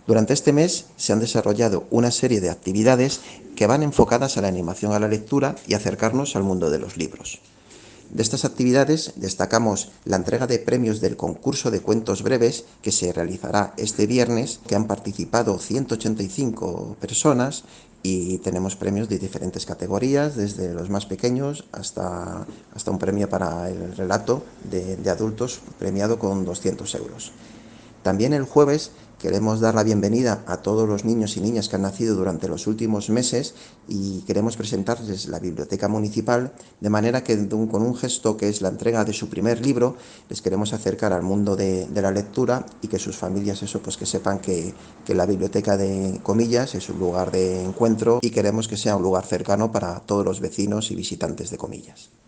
Durante este mes se han desarrollado una serie de actividades que van enfocadas a la animación a la lectura y acercarnos al mundo de los libros. De estas actividades destacamos la entrega de premios del concurso de cuentos breves que se realizará este viernes, que han participado 185 personas y tenemos premios de diferentes categorías, desde los más pequeños hasta un premio para el relato de adultos premiado con 200 euros. También el jueves queremos dar la bienvenida a todos los niños y niñas que han nacido durante los últimos meses y queremos presentarles la biblioteca municipal, de manera que con un gesto que es la entrega de su primer libro les queremos acercar al mundo de la lectura y que sus familias que sepan que la biblioteca de Comillas es un lugar de encuentro y queremos que sea un lugar cercano para todos los vecinos y visitantes de Comillas.